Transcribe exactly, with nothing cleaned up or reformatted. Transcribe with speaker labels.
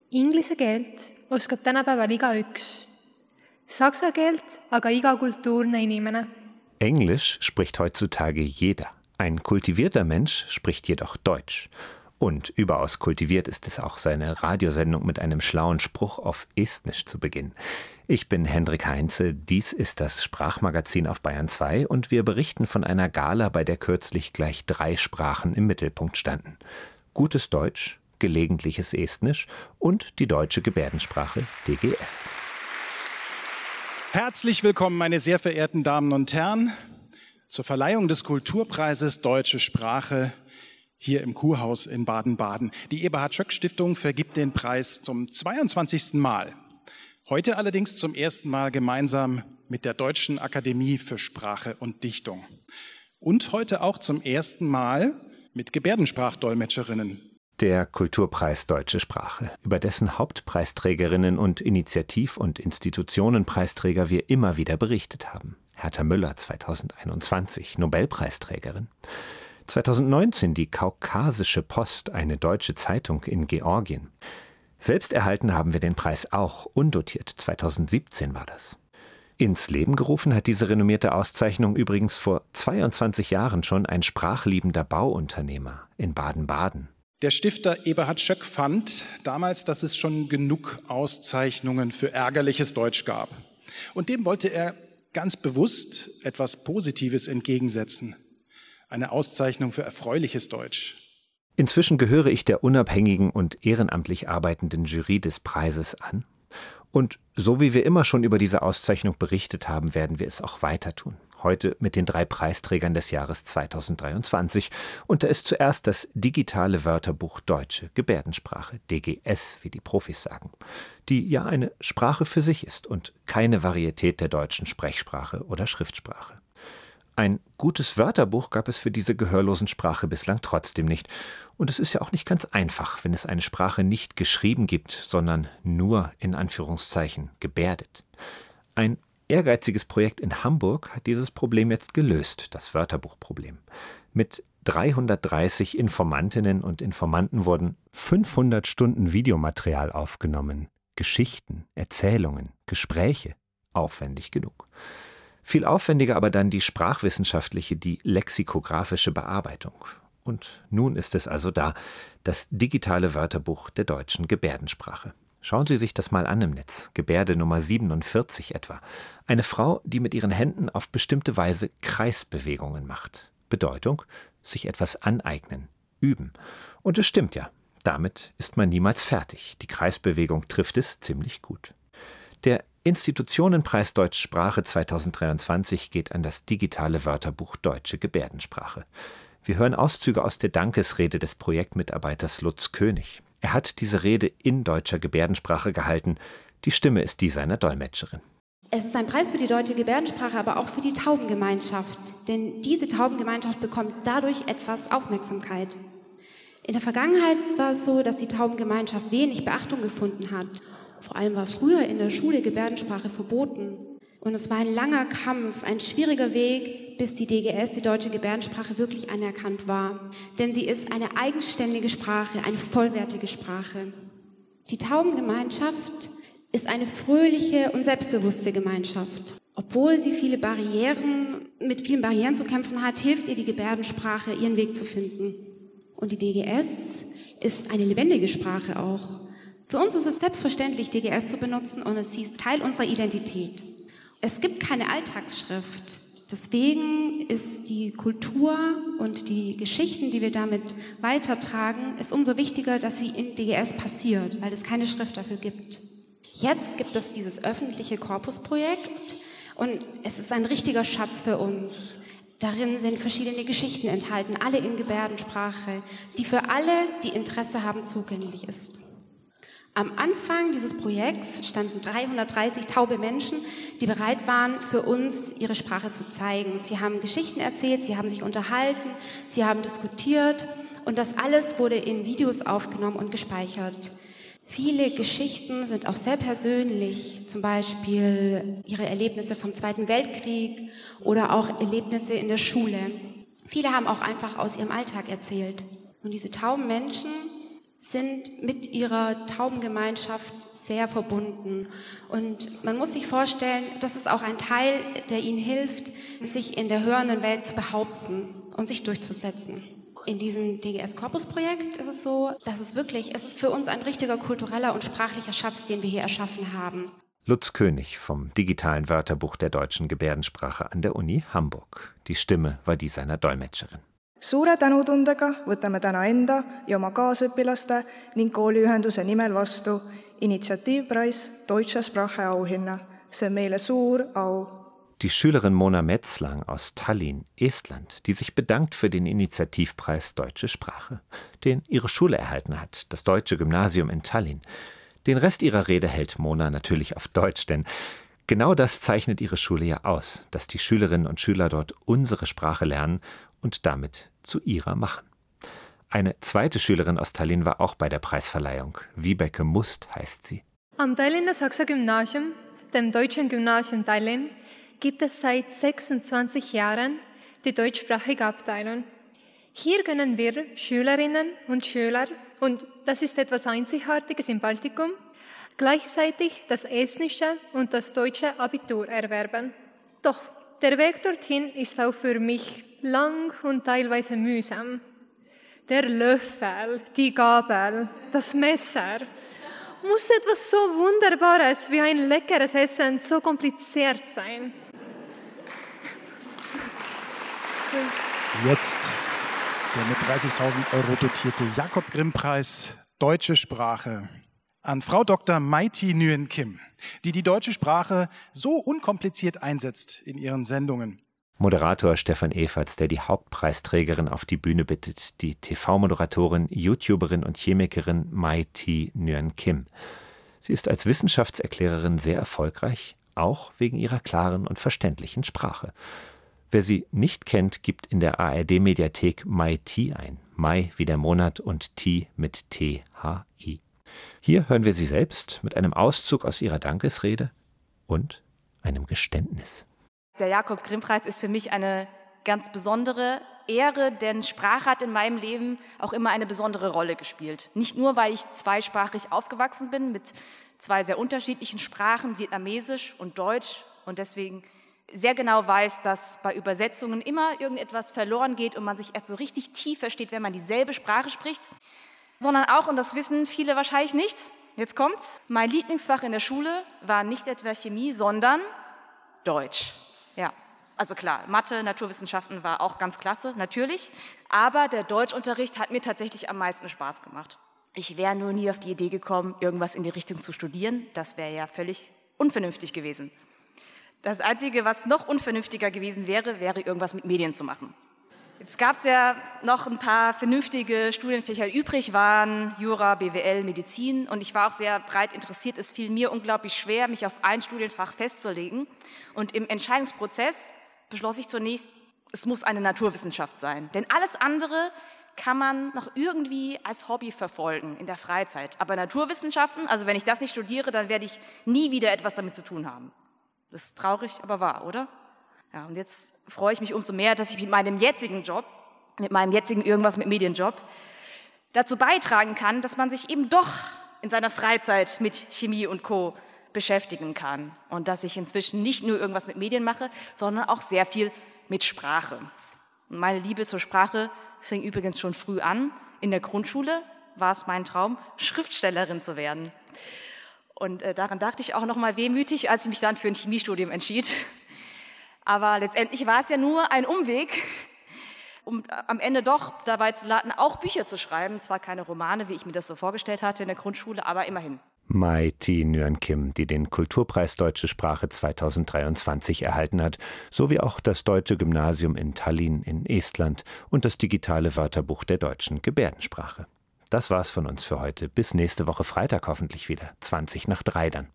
Speaker 1: Inglise keelt oskab tänapäeval igaüks. Saksa keelt aga iga kultuurne inimene.
Speaker 2: Englisch spricht heutzutage jeder. Ein kultivierter Mensch spricht jedoch Deutsch. Und überaus kultiviert ist es auch, seine Radiosendung mit einem schlauen Spruch auf Estnisch zu beginnen. Ich bin Hendrik Heinze, dies ist das Sprachmagazin auf Bayern zwei und wir berichten von einer Gala, bei der kürzlich gleich drei Sprachen im Mittelpunkt standen. Gutes Deutsch, gelegentliches Estnisch und die deutsche Gebärdensprache D G S.
Speaker 3: Herzlich willkommen, meine sehr verehrten Damen und Herren, zur Verleihung des Kulturpreises Deutsche Sprache hier im Kurhaus in Baden-Baden. Die Eberhard-Schöck-Stiftung vergibt den Preis zum zweiundzwanzigsten Mal. Heute allerdings zum ersten Mal gemeinsam mit der Deutschen Akademie für Sprache und Dichtung. Und heute auch zum ersten Mal mit Gebärdensprachdolmetscherinnen.
Speaker 2: Der Kulturpreis Deutsche Sprache, über dessen Hauptpreisträgerinnen und Initiativ- und Institutionenpreisträger wir immer wieder berichtet haben. Hertha Müller zweitausendeinundzwanzig, Nobelpreisträgerin. zweitausendneunzehn die Kaukasische Post, eine deutsche Zeitung in Georgien. Selbst erhalten haben wir den Preis auch, undotiert, zweitausendsiebzehn war das. Ins Leben gerufen hat diese renommierte Auszeichnung übrigens vor zweiundzwanzig Jahren schon ein sprachliebender Bauunternehmer in Baden-Baden.
Speaker 3: Der Stifter Eberhard Schöck fand damals, dass es schon genug Auszeichnungen für ärgerliches Deutsch gab. Und dem wollte er ganz bewusst etwas Positives entgegensetzen. Eine Auszeichnung für erfreuliches Deutsch.
Speaker 2: Inzwischen gehöre ich der unabhängigen und ehrenamtlich arbeitenden Jury des Preises an. Und so wie wir immer schon über diese Auszeichnung berichtet haben, werden wir es auch weiter tun. Heute mit den drei Preisträgern des Jahres zweitausenddreiundzwanzig. Und da ist zuerst das digitale Wörterbuch Deutsche Gebärdensprache, D G S, wie die Profis sagen, die ja eine Sprache für sich ist und keine Varietät der deutschen Sprechsprache oder Schriftsprache. Ein gutes Wörterbuch gab es für diese gehörlosen Sprache bislang trotzdem nicht. Und es ist ja auch nicht ganz einfach, wenn es eine Sprache nicht geschrieben gibt, sondern nur in Anführungszeichen gebärdet. Ein ehrgeiziges Projekt in Hamburg hat dieses Problem jetzt gelöst, das Wörterbuchproblem. Mit dreihundertdreißig Informantinnen und Informanten wurden fünfhundert Stunden Videomaterial aufgenommen. Geschichten, Erzählungen, Gespräche. Aufwendig genug. Viel aufwendiger aber dann die sprachwissenschaftliche, die lexikografische Bearbeitung. Und nun ist es also da, das digitale Wörterbuch der deutschen Gebärdensprache. Schauen Sie sich das mal an im Netz, Gebärde Nummer siebenundvierzig etwa. Eine Frau, die mit ihren Händen auf bestimmte Weise Kreisbewegungen macht. Bedeutung, sich etwas aneignen, üben. Und es stimmt ja, damit ist man niemals fertig. Die Kreisbewegung trifft es ziemlich gut. Der Institutionenpreis Deutsche Sprache zweitausenddreiundzwanzig geht an das digitale Wörterbuch Deutsche Gebärdensprache. Wir hören Auszüge aus der Dankesrede des Projektmitarbeiters Lutz König. Er hat diese Rede in deutscher Gebärdensprache gehalten. Die Stimme ist die seiner Dolmetscherin.
Speaker 4: Es ist ein Preis für die deutsche Gebärdensprache, aber auch für die Taubengemeinschaft. Denn diese Taubengemeinschaft bekommt dadurch etwas Aufmerksamkeit. In der Vergangenheit war es so, dass die Taubengemeinschaft wenig Beachtung gefunden hat. Vor allem war früher in der Schule Gebärdensprache verboten. Und es war ein langer Kampf, ein schwieriger Weg, bis die D G S, die deutsche Gebärdensprache, wirklich anerkannt war. Denn sie ist eine eigenständige Sprache, eine vollwertige Sprache. Die Taubengemeinschaft ist eine fröhliche und selbstbewusste Gemeinschaft. Obwohl sie viele Barrieren, mit vielen Barrieren zu kämpfen hat, hilft ihr die Gebärdensprache, ihren Weg zu finden. Und die D G S ist eine lebendige Sprache auch. Für uns ist es selbstverständlich, D G S zu benutzen und es ist Teil unserer Identität. Es gibt keine Alltagsschrift. Deswegen ist die Kultur und die Geschichten, die wir damit weitertragen, ist umso wichtiger, dass sie in D G S passiert, weil es keine Schrift dafür gibt. Jetzt gibt es dieses öffentliche Korpusprojekt und es ist ein richtiger Schatz für uns. Darin sind verschiedene Geschichten enthalten, alle in Gebärdensprache, die für alle, die Interesse haben, zugänglich ist. Am Anfang dieses Projekts standen dreihundertdreißig taube Menschen, die bereit waren, für uns ihre Sprache zu zeigen. Sie haben Geschichten erzählt, sie haben sich unterhalten, sie haben diskutiert und das alles wurde in Videos aufgenommen und gespeichert. Viele Geschichten sind auch sehr persönlich, zum Beispiel ihre Erlebnisse vom Zweiten Weltkrieg oder auch Erlebnisse in der Schule. Viele haben auch einfach aus ihrem Alltag erzählt. Und diese tauben Menschen sind mit ihrer Taubengemeinschaft sehr verbunden. Und man muss sich vorstellen, das ist auch ein Teil, der ihnen hilft, sich in der hörenden Welt zu behaupten und sich durchzusetzen. In diesem D G S Corpus-Projekt ist es so, dass es wirklich, es ist für uns ein richtiger kultureller und sprachlicher Schatz, den wir hier erschaffen haben.
Speaker 2: Lutz König vom digitalen Wörterbuch der deutschen Gebärdensprache an der Uni Hamburg. Die Stimme war die seiner Dolmetscherin.
Speaker 5: Suure tänutundega võtame täna enda ja oma kaasõpilaste ning kooliühenduse nimel vastu Initsiatiivpreis Deutsche Sprache Auhinna. See on meile suur au.
Speaker 2: Die Schülerin Mona Metzlang aus Tallinn, Estland, die sich bedankt für den Initiativpreis Deutsche Sprache, den ihre Schule erhalten hat, das Deutsche Gymnasium in Tallinn. Den Rest ihrer Rede hält Mona natürlich auf Deutsch, denn genau das zeichnet ihre Schule ja aus, dass die Schülerinnen und Schüler dort unsere Sprache lernen und damit zu ihrer machen. Eine zweite Schülerin aus Tallinn war auch bei der Preisverleihung. Vibeke Must heißt sie.
Speaker 1: Am Tallinner Sachser Gymnasium, dem Deutschen Gymnasium Tallinn, gibt es seit sechsundzwanzig Jahren die deutschsprachige Abteilung. Hier können wir Schülerinnen und Schüler, und das ist etwas Einzigartiges im Baltikum, gleichzeitig das estnische und das deutsche Abitur erwerben. Doch der Weg dorthin ist auch für mich lang und teilweise mühsam. Der Löffel, die Gabel, das Messer. Muss etwas so Wunderbares wie ein leckeres Essen so kompliziert sein?
Speaker 3: Jetzt der mit dreißigtausend Euro dotierte Jakob-Grimm-Preis Deutsche Sprache an Frau Doktor Mai-Thi Nguyen Kim, die die deutsche Sprache so unkompliziert einsetzt in ihren Sendungen.
Speaker 2: Moderator Stefan Everts, der die Hauptpreisträgerin auf die Bühne bittet, die T V-Moderatorin, YouTuberin und Chemikerin Mai-Thi Nguyen Kim. Sie ist als Wissenschaftserklärerin sehr erfolgreich, auch wegen ihrer klaren und verständlichen Sprache. Wer sie nicht kennt, gibt in der A R D-Mediathek Mai-Thi ein. Mai wie der Monat und Thi mit T H I. Hier hören wir sie selbst mit einem Auszug aus ihrer Dankesrede und einem Geständnis.
Speaker 6: Der Jakob-Grimm-Preis ist für mich eine ganz besondere Ehre, denn Sprache hat in meinem Leben auch immer eine besondere Rolle gespielt. Nicht nur, weil ich zweisprachig aufgewachsen bin mit zwei sehr unterschiedlichen Sprachen, Vietnamesisch und Deutsch, und deswegen sehr genau weiß, dass bei Übersetzungen immer irgendetwas verloren geht und man sich erst so richtig tief versteht, wenn man dieselbe Sprache spricht, sondern auch, und das wissen viele wahrscheinlich nicht, jetzt kommt's, mein Lieblingsfach in der Schule war nicht etwa Chemie, sondern Deutsch. Ja, also klar, Mathe, Naturwissenschaften war auch ganz klasse, natürlich, aber der Deutschunterricht hat mir tatsächlich am meisten Spaß gemacht. Ich wäre nur nie auf die Idee gekommen, irgendwas in die Richtung zu studieren, das wäre ja völlig unvernünftig gewesen. Das Einzige, was noch unvernünftiger gewesen wäre, wäre irgendwas mit Medien zu machen. Jetzt gab es ja noch ein paar vernünftige Studienfächer, die übrig waren, Jura, B W L, Medizin, und ich war auch sehr breit interessiert. Es fiel mir unglaublich schwer, mich auf ein Studienfach festzulegen, und im Entscheidungsprozess beschloss ich zunächst, es muss eine Naturwissenschaft sein, denn alles andere kann man noch irgendwie als Hobby verfolgen in der Freizeit. Aber Naturwissenschaften, also wenn ich das nicht studiere, dann werde ich nie wieder etwas damit zu tun haben. Das ist traurig, aber wahr, oder? Ja, und jetzt freue ich mich umso mehr, dass ich mit meinem jetzigen Job, mit meinem jetzigen irgendwas mit Medienjob, dazu beitragen kann, dass man sich eben doch in seiner Freizeit mit Chemie und Co. beschäftigen kann. Und dass ich inzwischen nicht nur irgendwas mit Medien mache, sondern auch sehr viel mit Sprache. Und meine Liebe zur Sprache fing übrigens schon früh an. In der Grundschule war es mein Traum, Schriftstellerin zu werden. Und äh, daran dachte ich auch noch mal wehmütig, als ich mich dann für ein Chemiestudium entschied. Aber letztendlich war es ja nur ein Umweg, um am Ende doch dabei zu landen, auch Bücher zu schreiben. Zwar keine Romane, wie ich mir das so vorgestellt hatte in der Grundschule, aber immerhin.
Speaker 2: Mai-Thi Nguyen Kim, die den Kulturpreis Deutsche Sprache zweitausenddreiundzwanzig erhalten hat, sowie auch das Deutsche Gymnasium in Tallinn in Estland und das digitale Wörterbuch der deutschen Gebärdensprache. Das war's von uns für heute. Bis nächste Woche Freitag hoffentlich wieder. zwanzig nach drei dann.